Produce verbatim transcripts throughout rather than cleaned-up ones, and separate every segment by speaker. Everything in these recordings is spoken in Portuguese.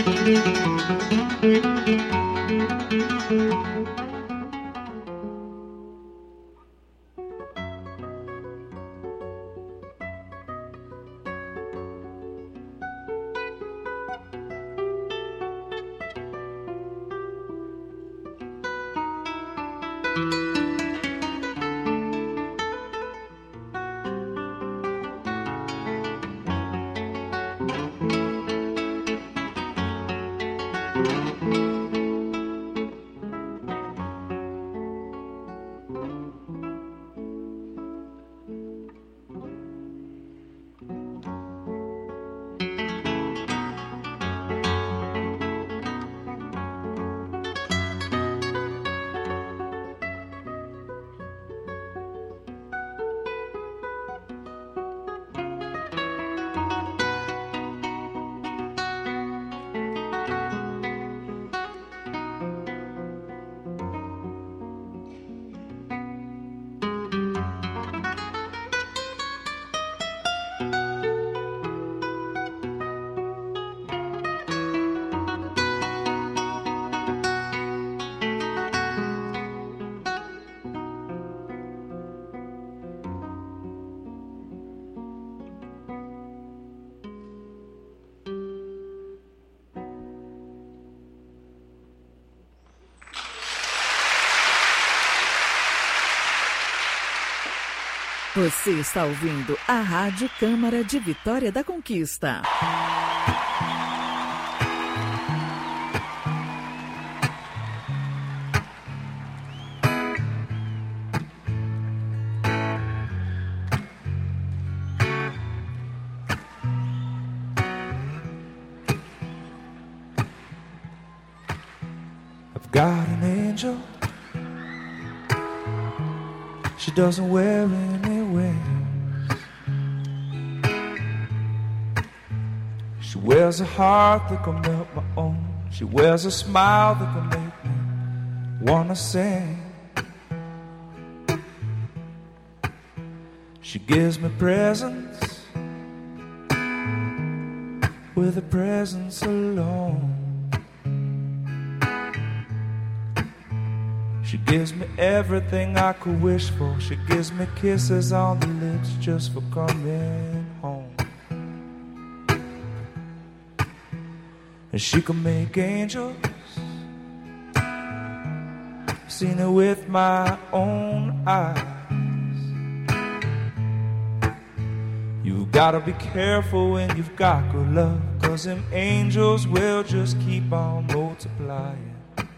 Speaker 1: Você está ouvindo a Rádio Câmara de Vitória da Conquista.
Speaker 2: I've got an angel. She doesn't wear any wings. She wears a heart that can melt my own. She wears a smile that can make me wanna sing. She gives me presents with a presence alone. She gives me everything I could wish for. She gives me kisses on the lips just for coming home. And she can make angels. I've seen it with my own eyes. You've gotta be careful when you've got good love, 'cause them angels will just keep on multiplying.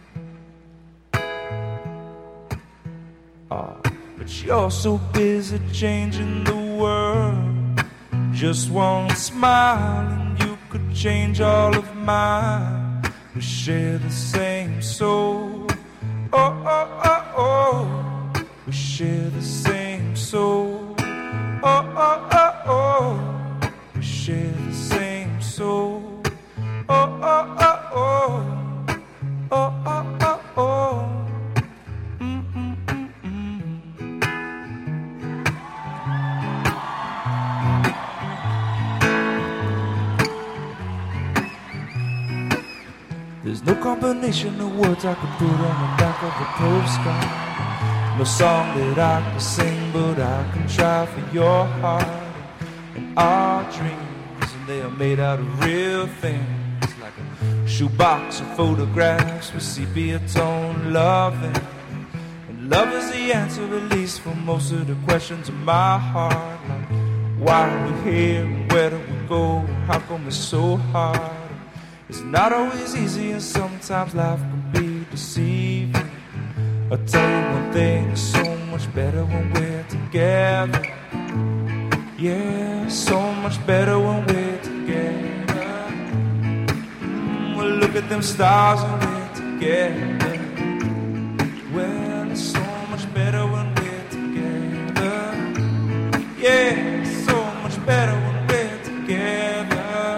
Speaker 2: Oh, but you're so busy changing the world. Just one smile and you could change all of mine. We share the same soul. Oh, oh, oh, oh. We share the same soul. Oh, oh, oh, oh. We share the same soul. Oh, oh, oh, oh. Oh, oh, oh, oh. There's no combination of words I could put on the back of a postcard. No song that I can sing, but I can try for your heart. And our dreams, and they are made out of real things, like a shoebox of photographs with sepia tone loving. And love is the answer, at least for most of the questions in my heart. Like, why are we here? Where do we go? How come it's so hard? It's not always easy, and sometimes life can be deceiving. I'll tell you one thing, it's so much better when we're together. Yeah, so much better when we're together. Mm, well, look at them stars when we're together. Well, it's so much better when we're together. Yeah, so much better when we're together.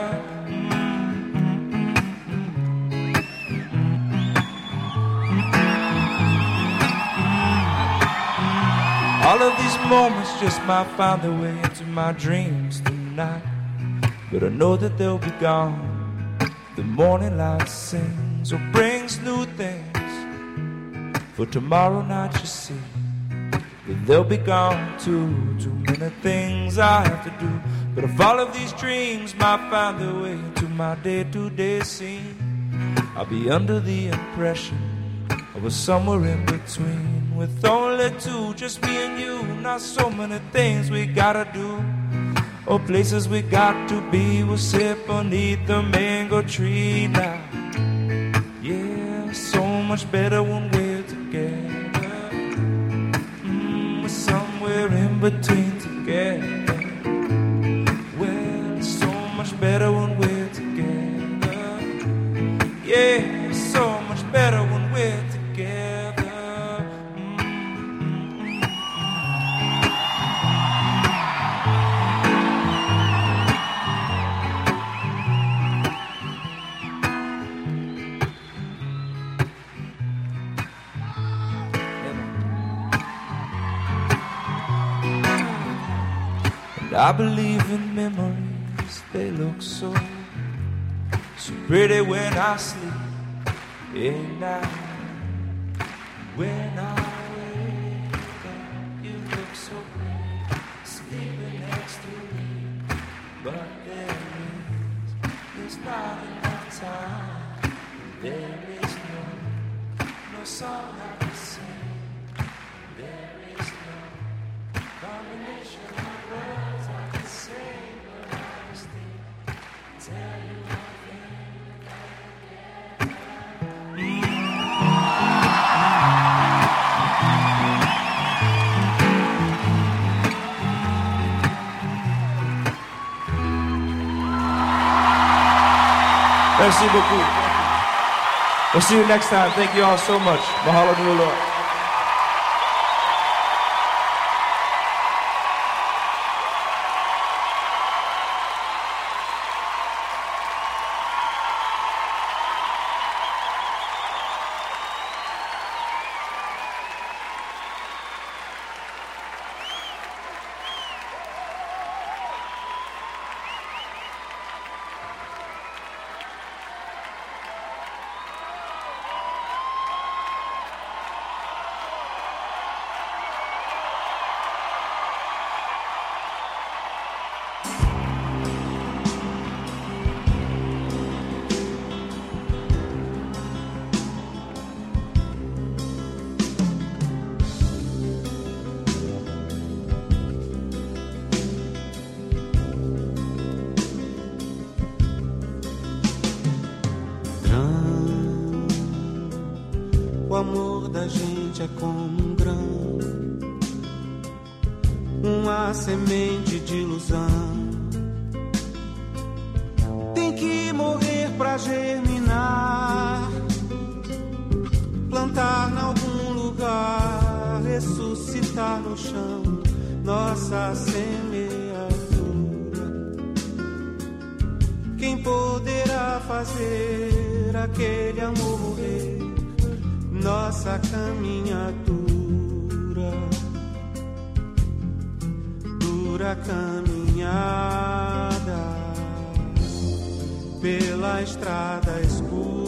Speaker 2: All of these moments just might find their way into my dreams tonight, but I know that they'll be gone The morning light sings or brings new things. For tomorrow night you see that they'll be gone too. Too many things I have to do. But if all of these dreams might find their way into my day-to-day scene, I'll be under the impression I was somewhere in between. With only two, just me and you. Not so many things we gotta do, or places we got to be. We'll sit beneath the mango tree now. Yeah, so much better when we're together. Mm, we're somewhere in between together. Well, it's so much better when we're together. Yeah, it's so much better when we're together. I believe in memories, they look so, so pretty when I sleep at night. When I wake up, you look so pretty, sleeping next to me. But there is, there's not enough time. There is no, no song I can sing. There is no combination of words. Merci beaucoup. We'll see you next time. Thank you all so much. Mahalo nui.
Speaker 3: O amor da gente é como um grão, uma semente de ilusão. Tem que morrer pra germinar, plantar em algum lugar, ressuscitar no chão nossa semeadura. Quem poderá fazer aquele amor morrer? Nossa caminhadura, dura caminhada pela estrada escura.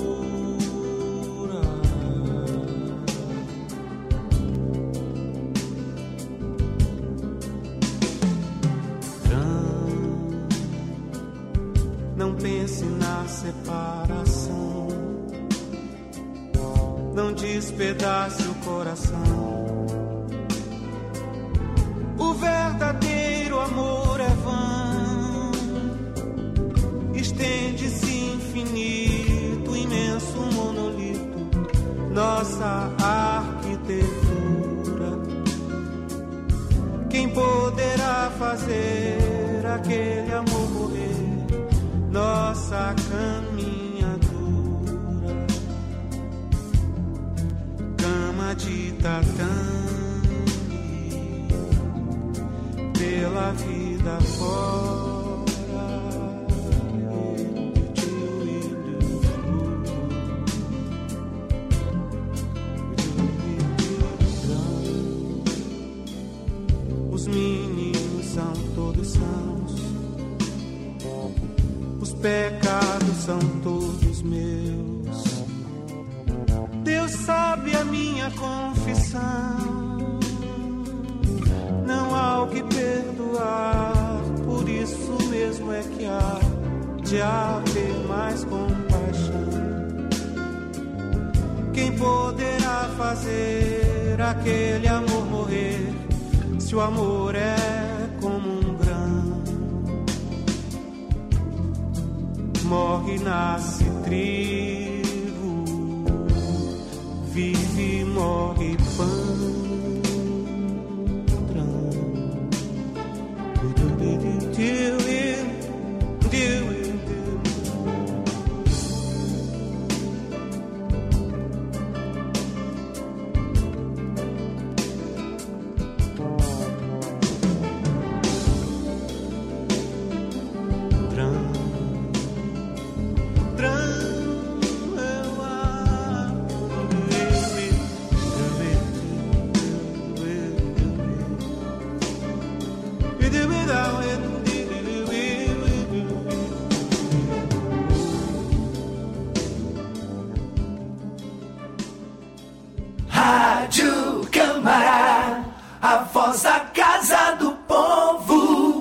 Speaker 3: Não pense na separação, não despedace o coração. O verdadeiro amor é vão, estende-se infinito, imenso monolito, nossa arquitetura. Quem poderá fazer aquele amor morrer? Nossa caminhadora, de tatame pela vida fora. Os meninos são todos sãos, os pecados são todos dos meus. Deus sabe a minha confissão, não há o que perdoar, por isso mesmo é que há de haver mais compaixão. Quem poderá fazer aquele amor morrer, se o amor é como um grão? Morre, nasce trigo, vive, morre pão.
Speaker 4: Rádio Câmara, a voz da Casa do Povo.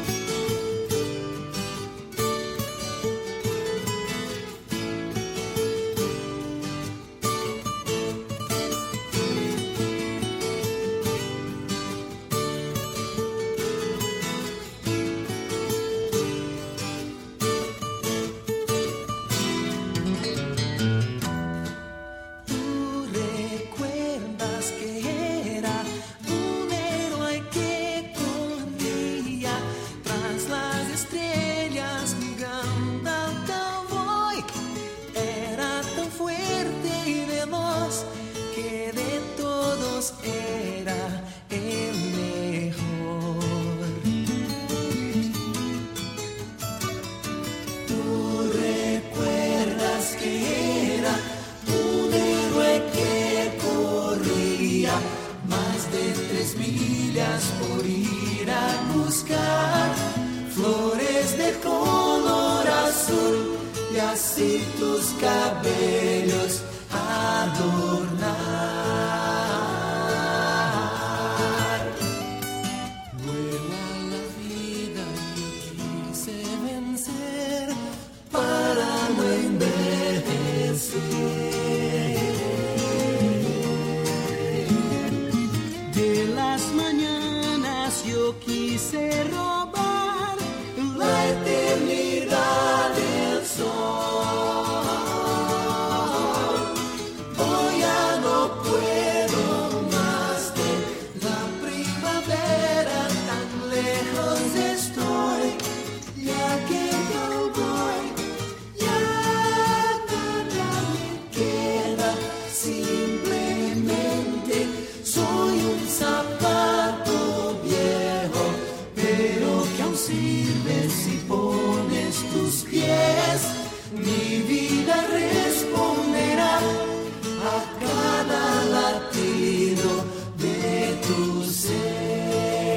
Speaker 4: Por ir a buscar flores de color azul y así tus cabellos adornar. Vuelvo a la vida, yo quise vencer para no envejecer. De las mañanas yo quise robar la eternidad del sol. Hoy ya no puedo más de la primavera, tan lejos estoy, ya que yo voy, ya nada me queda, simplemente soy un zapato viejo, pero que aún sirve si pones tus pies. Mi vida responderá a cada latido de tu ser.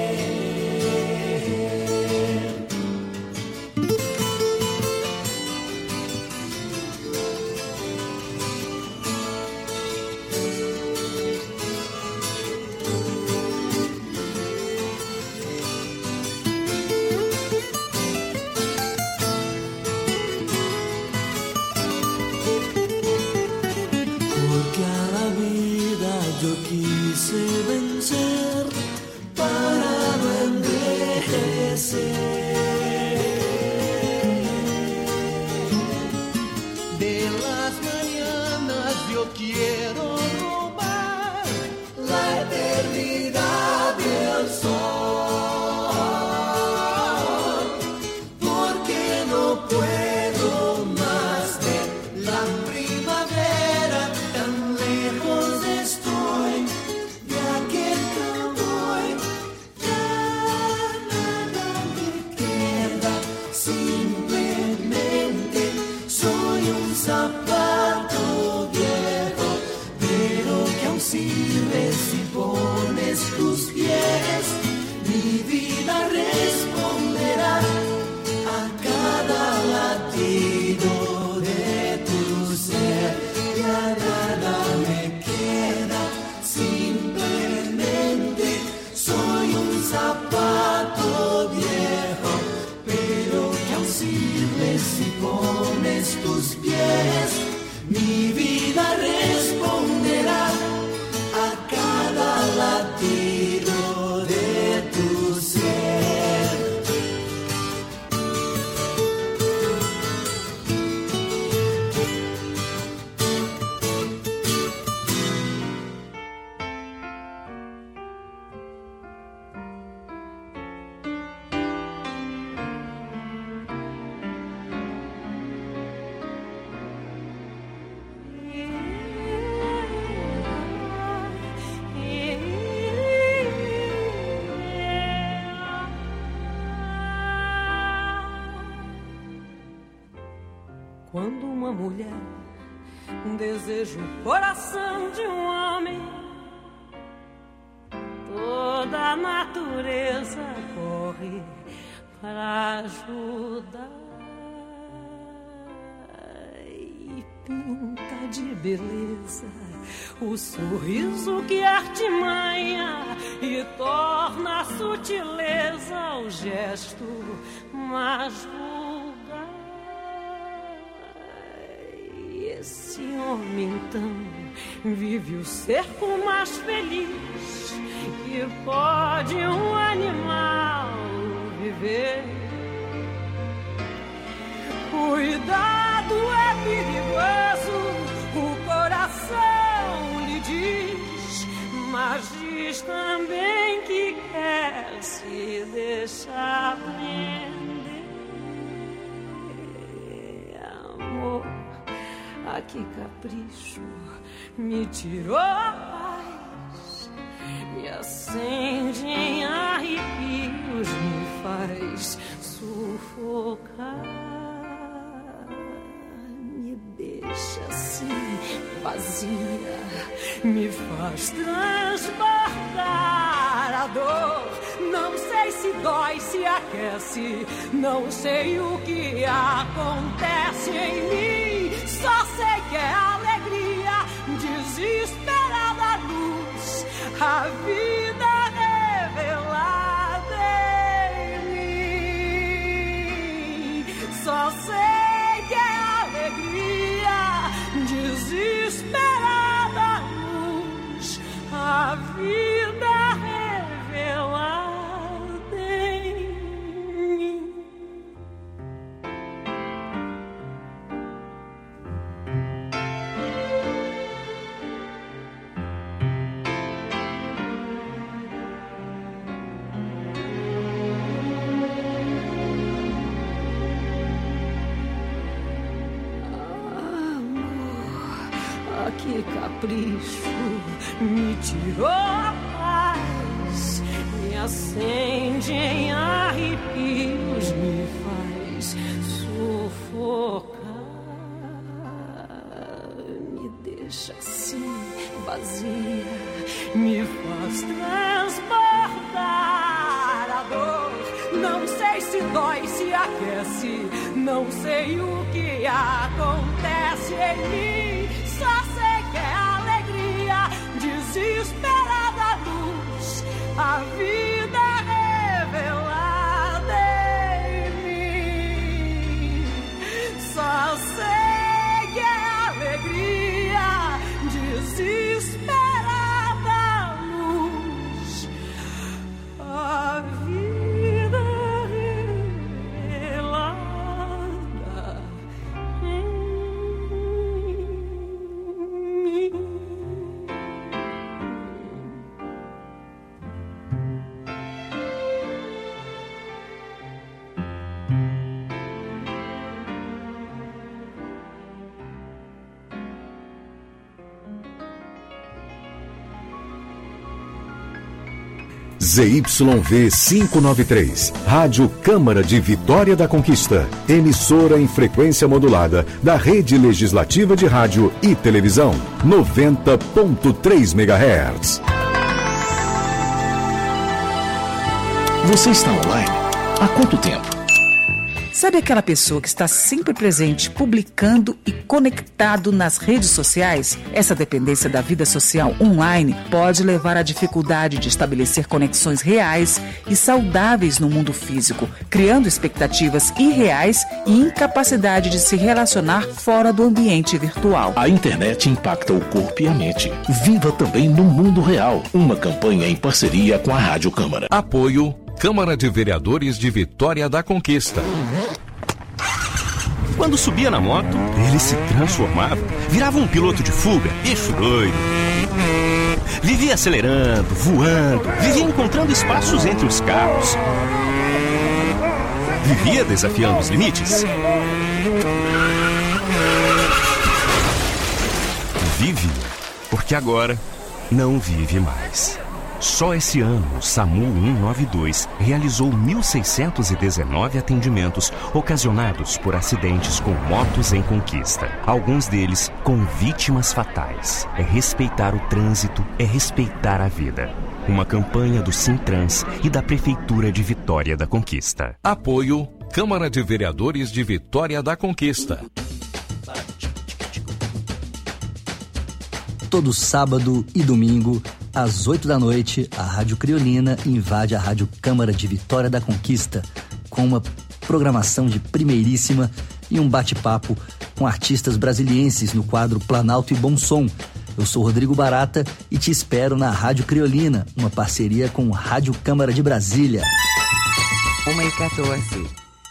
Speaker 4: Yo quise vencer para no envejecer. De las mañanas yo quiero robar la eternidad del sol, porque no puedo más de la primavera, tan lejos estoy, ya que acá voy, ya nada me queda, simplemente soy un zapato viejo, pero que aún sirve si pones tus pies. Mi vida responderá a cada latido de tu
Speaker 5: quando uma mulher deseja o coração de um homem, toda a natureza corre para ajudar e pinta de beleza o sorriso que artimanha e torna a sutileza o gesto mais vulgar. E esse homem então vive o cerco mais feliz que pode um animal viver. Cuidado, é perigoso, o coração lhe diz, mas diz também que quer se deixar prender. Amor, a que capricho me tirou a paz, me acende em arrepios, me faz sufocar, me deixa assim vazia, me faz transbordar a dor. Não sei se dói, se aquece, não sei o que acontece em mim, só sei que é alegria, desesperada luz, a vida revelada em mim. Só sei que é alegria, desesperada luz, a vida revelada em mim. Que capricho me tirou a paz, me acende em arrepios, me faz sufocar, me deixa assim vazia, me faz transbordar a dor. Não sei se dói, se aquece, não sei o que acontece em mim, só sei que é alegria, desesperada luz, a vida revelada em mim. Só sei que é alegria, desesperada luz, a vida revelada em mim.
Speaker 6: Z Y V quinhentos e noventa e três, Rádio Câmara de Vitória da Conquista, emissora em frequência modulada da Rede Legislativa de Rádio e Televisão, noventa ponto três megahertz.
Speaker 7: Você está online? Há quanto tempo?
Speaker 8: Sabe aquela pessoa que está sempre presente, publicando e conectado nas redes sociais? Essa dependência da vida social online pode levar à dificuldade de estabelecer conexões reais e saudáveis no mundo físico, criando expectativas irreais e incapacidade de se relacionar fora do ambiente virtual.
Speaker 7: A internet impacta o corpo e a mente. Viva também no mundo real. Uma campanha em parceria com a Rádio Câmara.
Speaker 9: Apoio Câmara de Vereadores de Vitória da Conquista.
Speaker 10: Quando subia na moto, ele se transformava, virava um piloto de fuga, eixo doido. Vivia acelerando, voando, vivia encontrando espaços entre os carros. Vivia desafiando os limites. Vive, porque agora não vive mais. Só esse ano, o SAMU cento e noventa e dois realizou mil seiscentos e dezenove atendimentos ocasionados por acidentes com motos em conquista. Alguns deles com vítimas fatais. É respeitar o trânsito, é respeitar a vida. Uma campanha do Sintrans e da Prefeitura de Vitória da Conquista.
Speaker 9: Apoio Câmara de Vereadores de Vitória da Conquista.
Speaker 11: Todo sábado e domingo, às oito da noite, a Rádio Criolina invade a Rádio Câmara de Vitória da Conquista com uma programação de primeiríssima e um bate-papo com artistas brasilienses no quadro Planalto e Bom Som. Eu sou Rodrigo Barata e te espero na Rádio Criolina, uma parceria com Rádio Câmara de Brasília.
Speaker 12: uma e quatorze.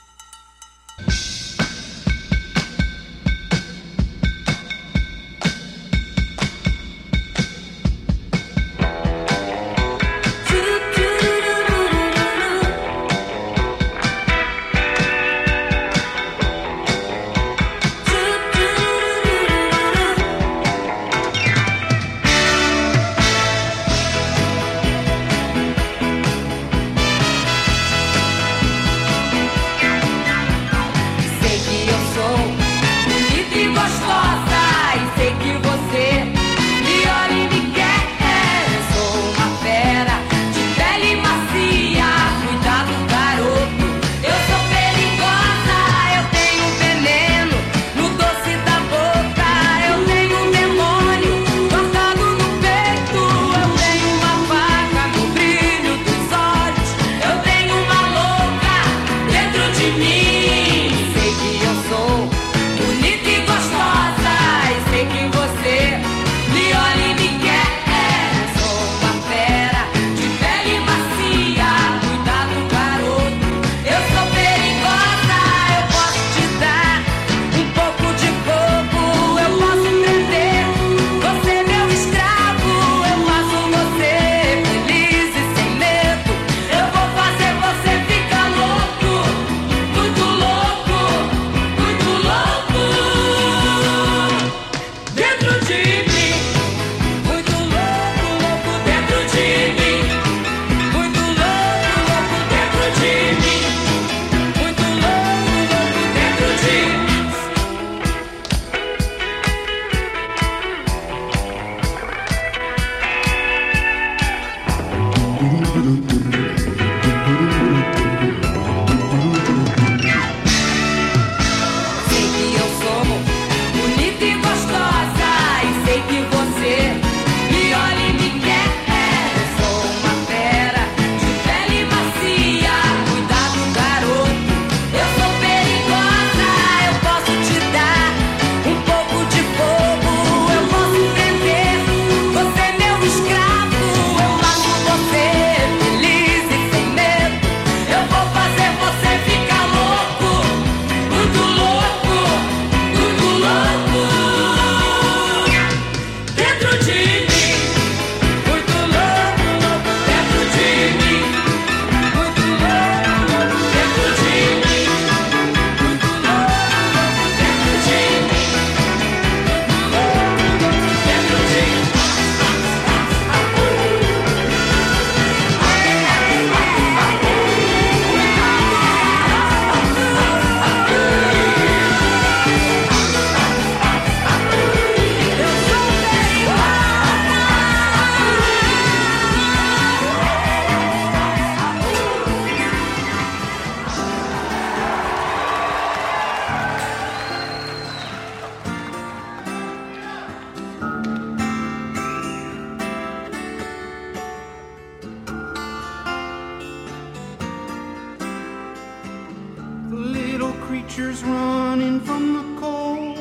Speaker 3: creatures running from the cold,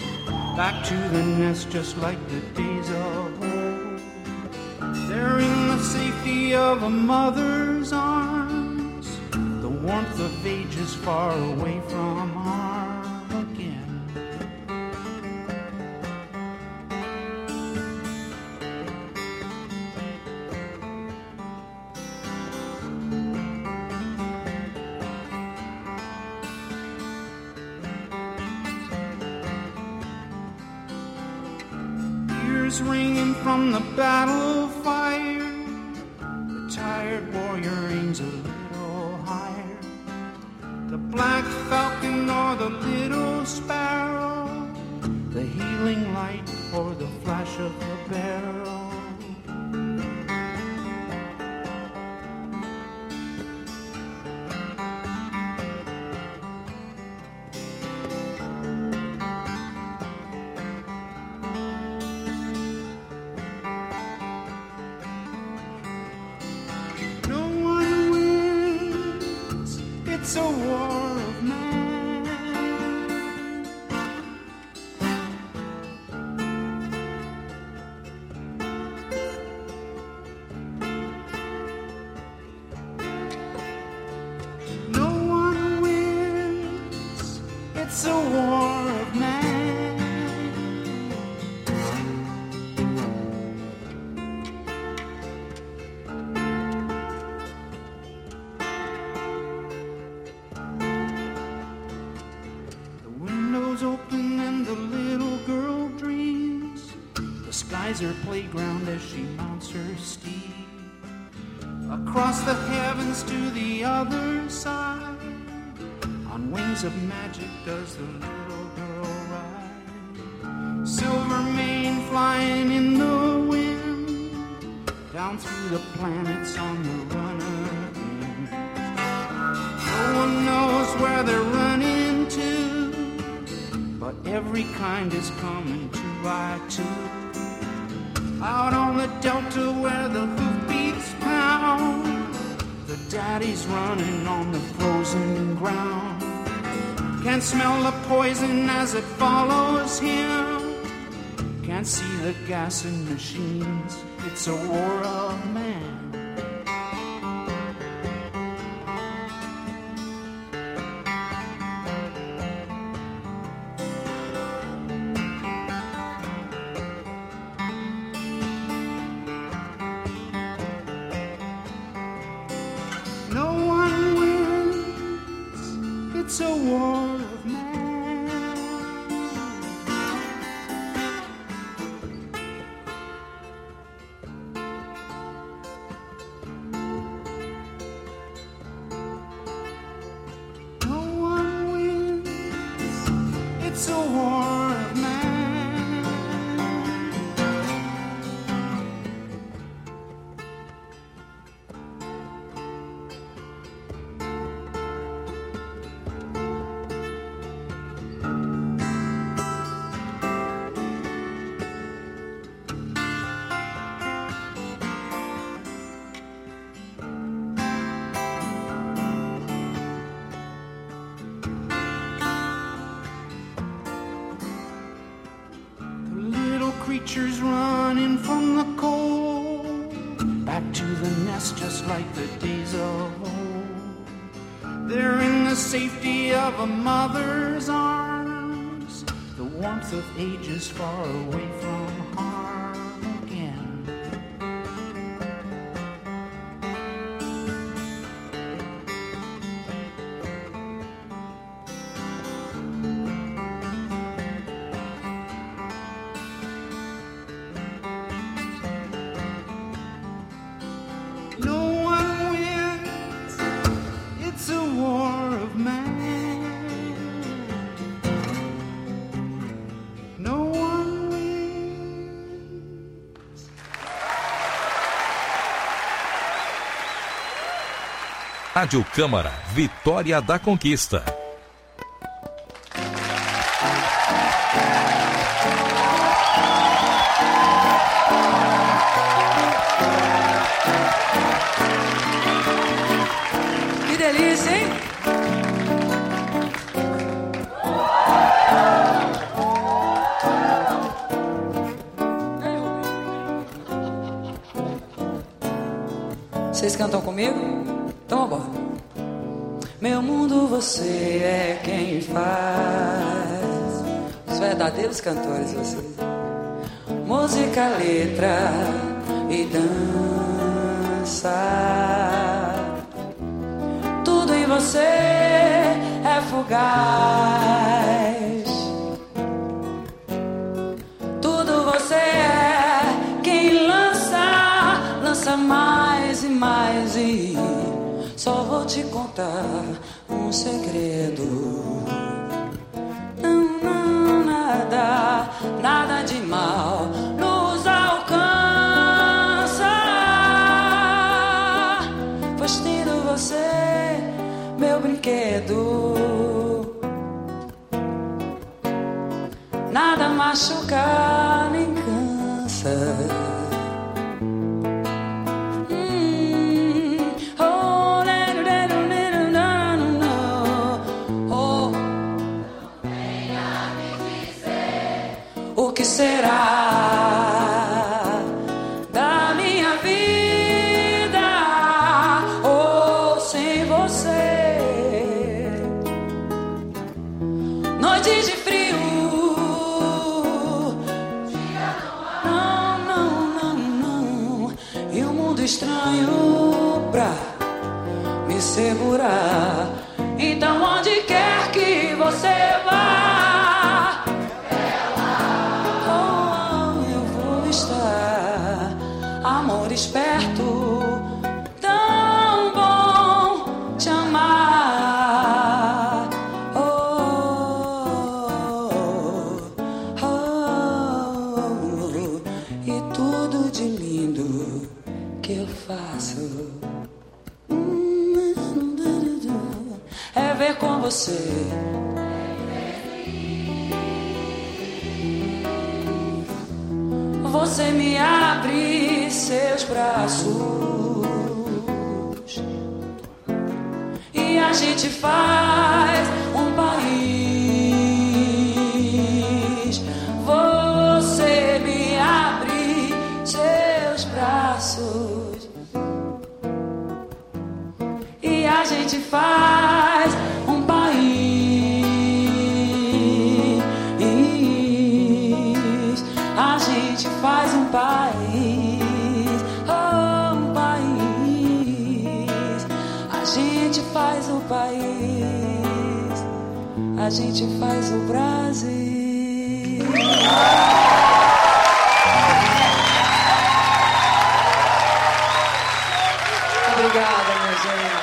Speaker 3: back to the nest just like the days of old. They're in the safety of a mother's arms, the warmth of ages far away from harm again. Ringing from the battle fire, tired warrior aims a little higher. The black falcon or the little sparrow, the healing light or the flash of the barrel. It's a war of man. No one wins. It's a war of man. Open and the little girl dreams. The sky's her playground as she mounts her steed. Across the heavens to the other side, on wings of magic does the little girl ride. Silver mane flying in the wind, down through the planets on the run again. No one knows where they're running to, but every kind is coming two by two. Out on the delta where the hoofbeats pound, the daddy's running on the frozen ground. Can't smell the poison as it follows him, can't see the gas in machines. It's a war of man. It's a war of man. No one wins. It's a war of man. Creatures running from the cold, back to the nest just like the days of old. They're in the safety of a mother's arms, the warmth of ages far away from harm again.
Speaker 9: Rádio Câmara, Vitória da Conquista.
Speaker 13: Que delícia, hein? Vocês cantam comigo? Então agora. Meu mundo, você é quem faz. Os verdadeiros cantores, vocês. Música, letra e dança. Tudo em você é fugaz. Tudo você é quem lança, lança mais e mais. te contar um segredo. Não, não, nada, nada de mal nos alcança, pois tendo você, meu brinquedo, nada machuca nem cansa. O que será da minha vida ou sem você? Noites de frio, não, não, não, não, e um mundo estranho pra me segurar. Então onde quer que você vá, amor esperto, tão bom te amar. Oh, oh, oh, oh. E tudo de lindo que eu faço é ver com você. Você me abre seus braços e a gente faz um país. Você me abre seus braços e a gente faz um país. A gente faz um país, oh, um país. A gente faz o país, a gente faz o Brasil. Obrigada, minha gente.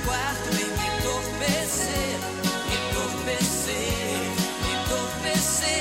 Speaker 14: Entorpecer, entorpecer, entorpecer.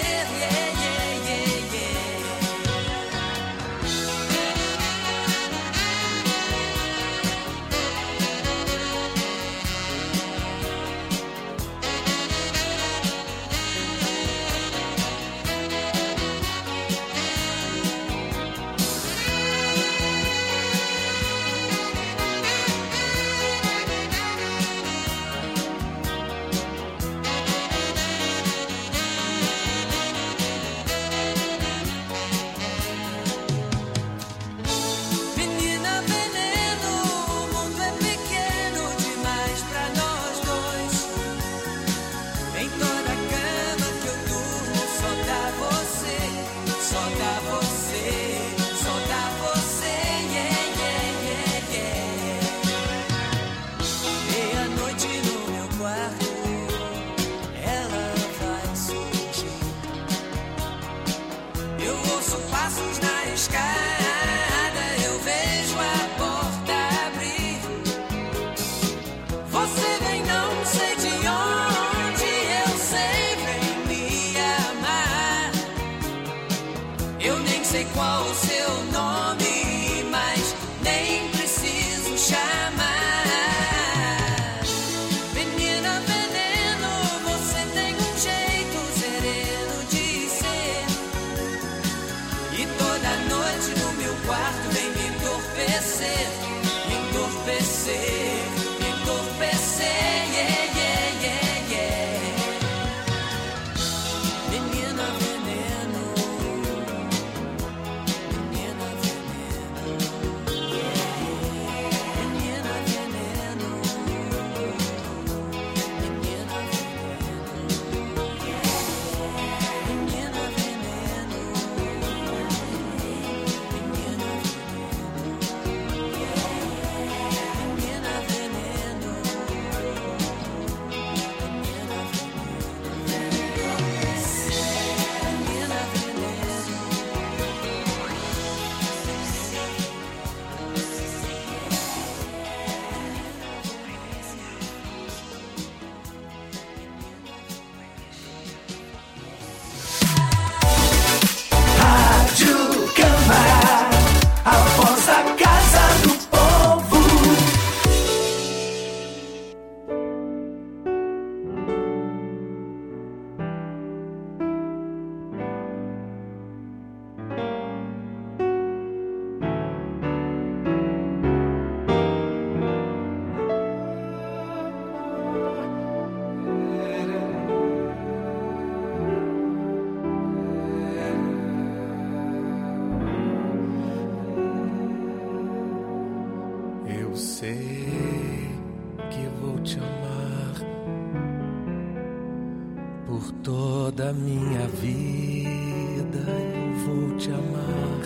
Speaker 14: Por toda a minha vida eu vou te amar.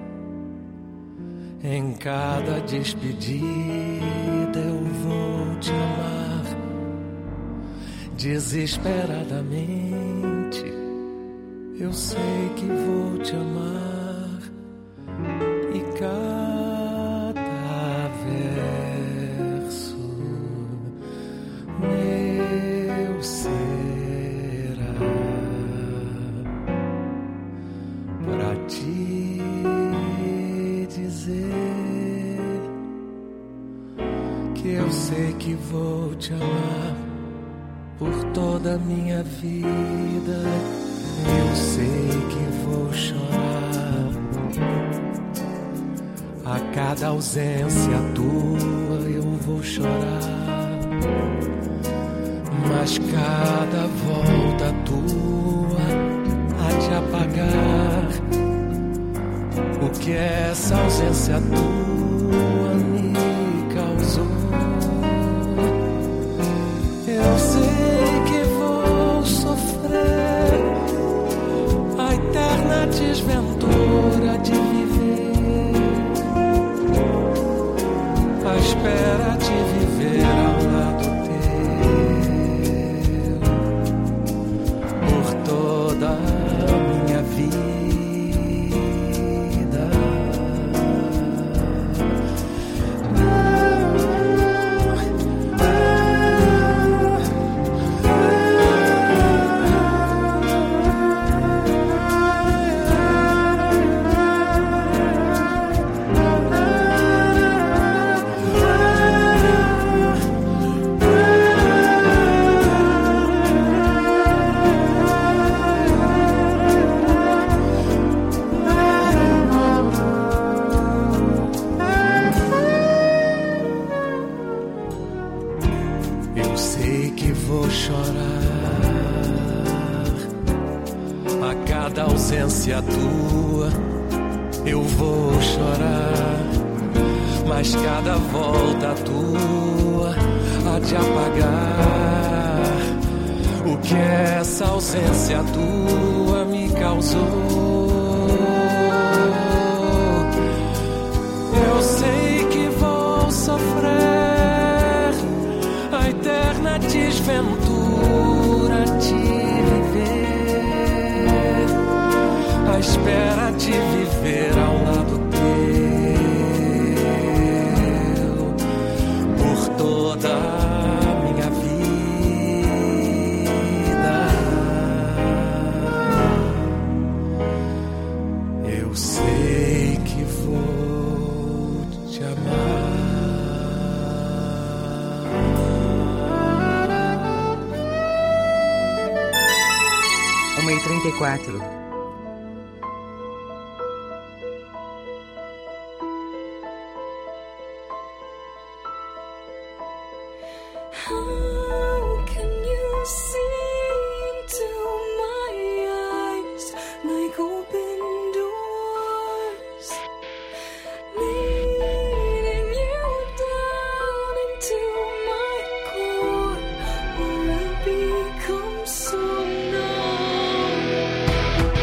Speaker 14: Em cada despedida eu vou te amar. Desesperadamente eu sei que vou te amar. E cada verso meu será pra te dizer que eu sei que vou te amar por toda a minha vida. Eu sei que vou chorar a cada ausência tua, eu vou chorar. Mas cada volta tua há de apagar o que essa ausência tua me causou. Eu sei que vou sofrer a eterna desventura de viver, à espera de viver ao lado teu por toda a minha vida. Ausência tua, eu vou chorar, mas cada volta tua há de apagar o que essa ausência tua me causou. Eu sei que vou sofrer a eterna desventura de viver, à espera de viver ao lado teu por toda a minha vida. Eu sei que vou te amar.
Speaker 12: Uma e trinta e quatro.
Speaker 13: Become so numb.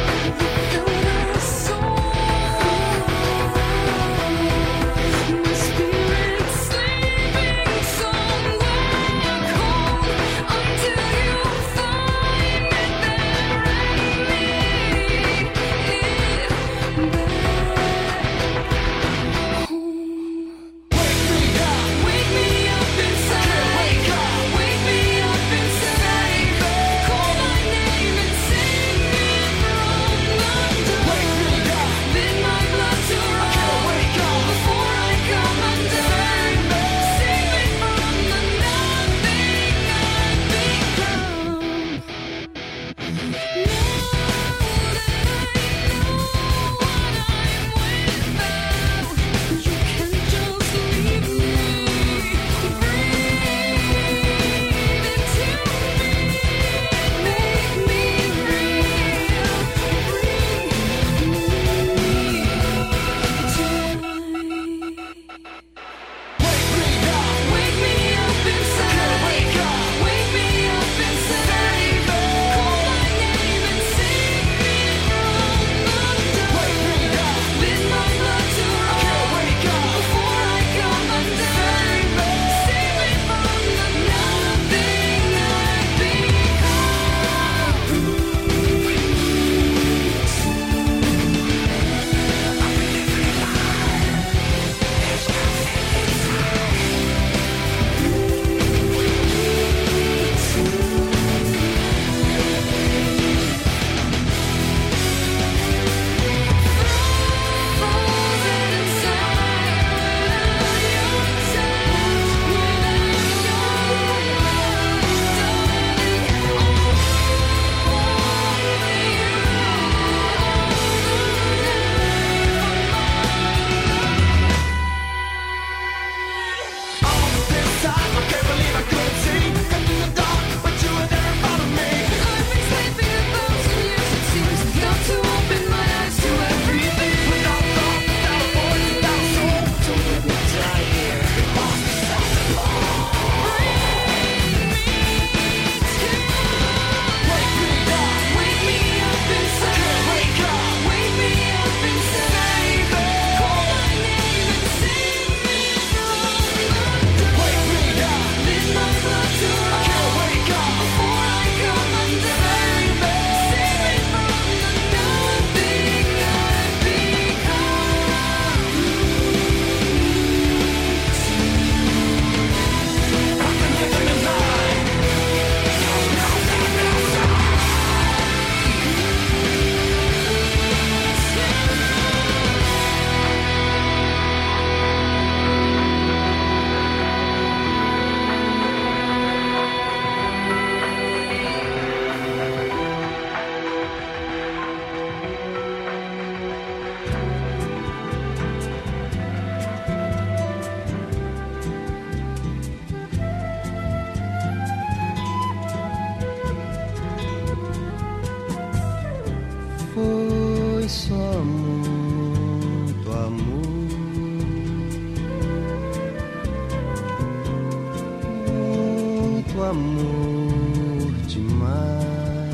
Speaker 15: amor demais.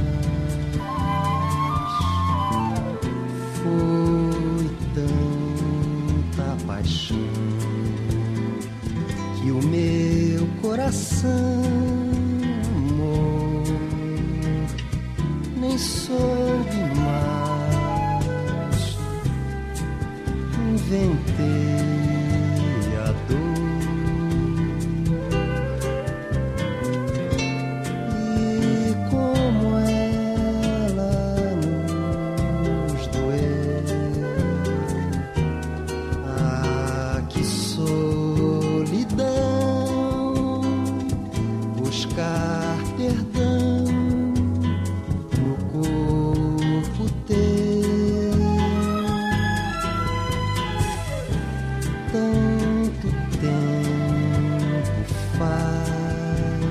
Speaker 15: Foi tanta paixão que o meu coração, amor, nem soube mais. Inventei a dor e como ela nos doeu. Ah, que solidão, buscar perdão no corpo teu. Tanto tempo faz,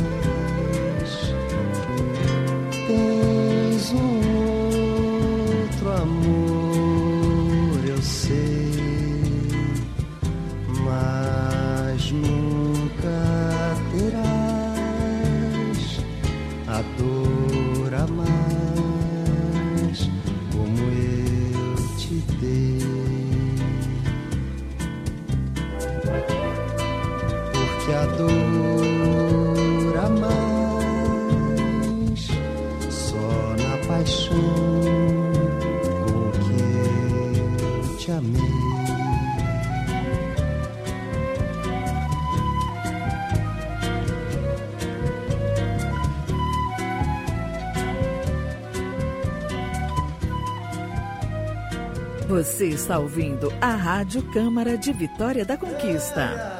Speaker 15: tens um outro amor, eu sei, mas nunca terás a dor a mais como eu te dei. Porque a dor a mais só na paixão com que eu te amei.
Speaker 1: Você está ouvindo a Rádio Câmara de Vitória da Conquista.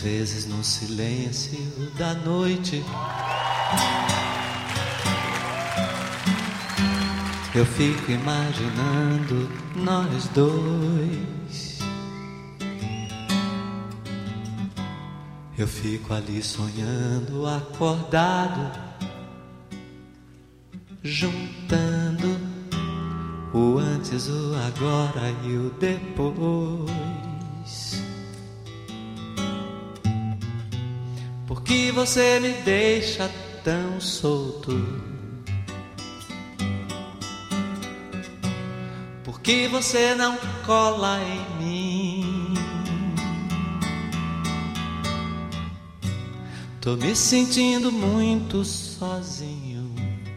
Speaker 16: às vezes no silêncio da noite eu fico imaginando nós dois. Eu fico ali sonhando, acordado, juntando o antes, o agora e o depois. Por que você me deixa tão solto? Por que você não cola em mim? Tô me sentindo muito sozinho.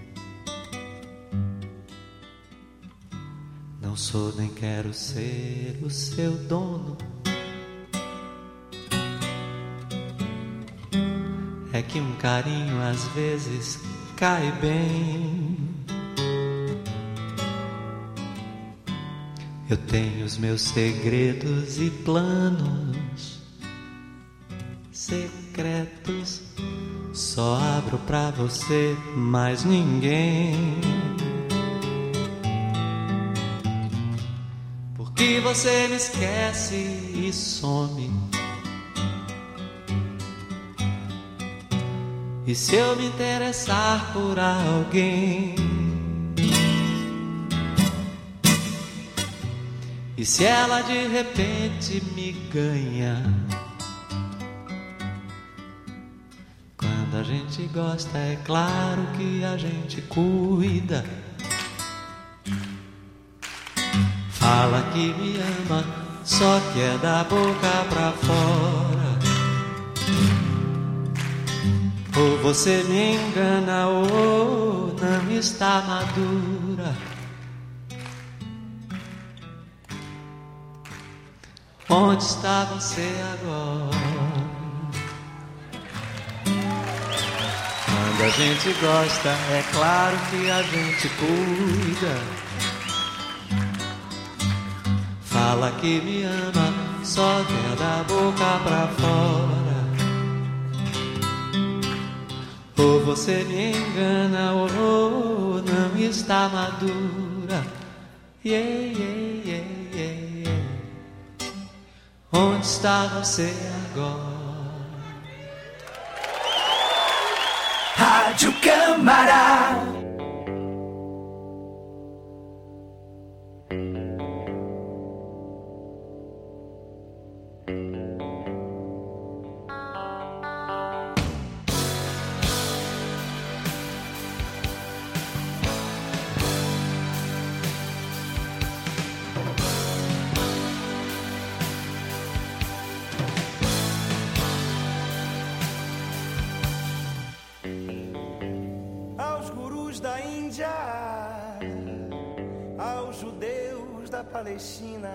Speaker 16: Não sou nem quero ser o seu dono. É que um carinho às vezes cai bem. Eu tenho os meus segredos e planos secretos. Só abro pra você, mais ninguém. Porque você me esquece e some. E se eu me interessar por alguém? E se ela de repente me ganha? Quando a gente gosta, é claro que a gente cuida. Fala que me ama, só que é da boca pra fora. Ou você me engana ou não está madura. Onde está você agora? Quando a gente gosta, é claro que a gente cuida. Fala que me ama, só que é da boca pra fora. Ou você me engana ou não está madura. Yeah, yeah, yeah, yeah. Onde está você agora?
Speaker 4: Rádio Câmara.
Speaker 17: Palestina,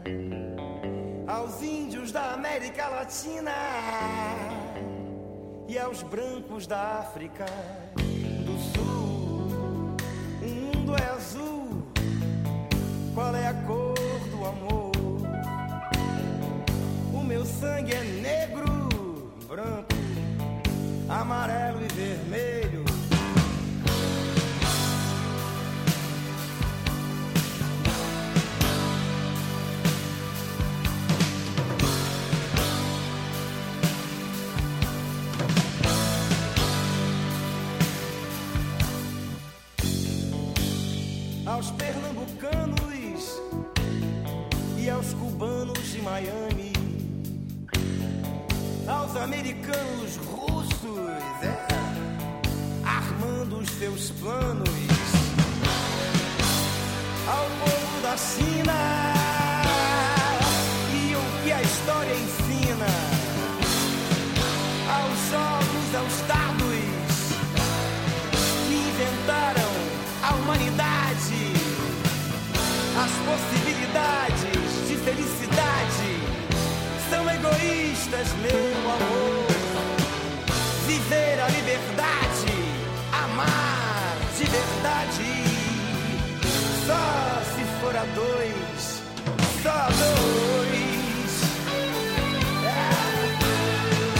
Speaker 17: aos índios da América Latina e aos brancos da África do Sul. O mundo é azul, qual é a cor do amor? O meu sangue é negro, branco, amarelo e vermelho. Aos pernambucanos e aos cubanos de Miami, aos americanos russos, é, armando os seus planos, ao povo da China e o que a história ensina, aos jogos, aos dados que inventaram a humanidade, as possibilidades de felicidade são egoístas, meu amor. Viver a liberdade, amar de verdade, só se for a dois, só dois. É.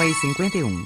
Speaker 12: e cinquenta e um.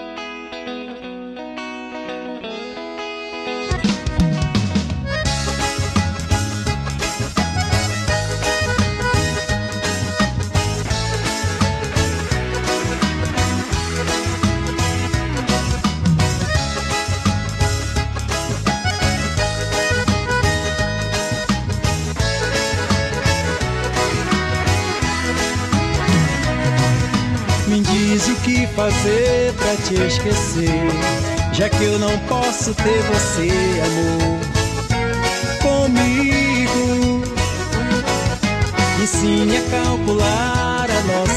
Speaker 18: Fazer pra te esquecer, já que eu não posso ter você, amor, comigo. Me ensine a calcular